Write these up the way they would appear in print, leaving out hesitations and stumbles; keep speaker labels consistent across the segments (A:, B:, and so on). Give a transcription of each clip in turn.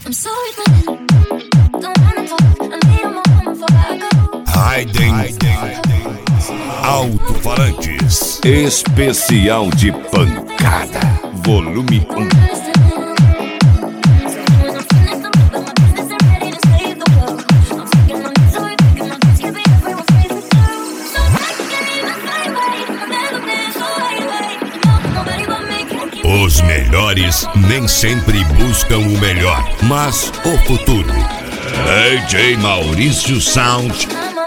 A: Raiden Alto-Falantes especial de pancada, volume 1. Os melhores nem sempre buscam o melhor, mas o futuro. DJ Maurício Sound.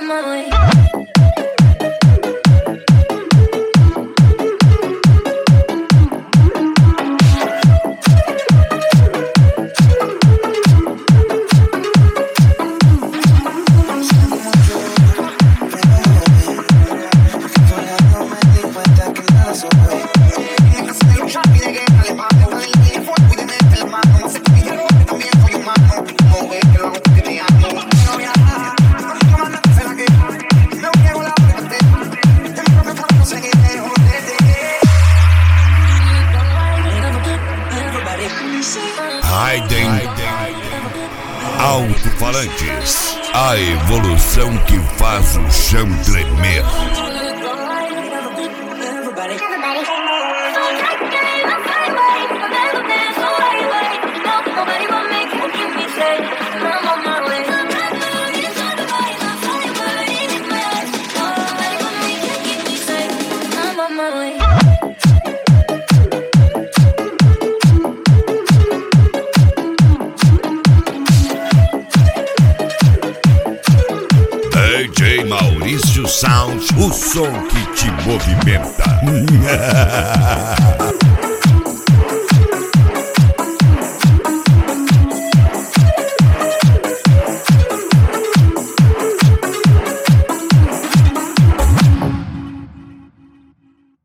A: Raiden Alto-Falantes, a evolução que faz o chão tremer. DJ Maurício Sound, o som que te movimenta.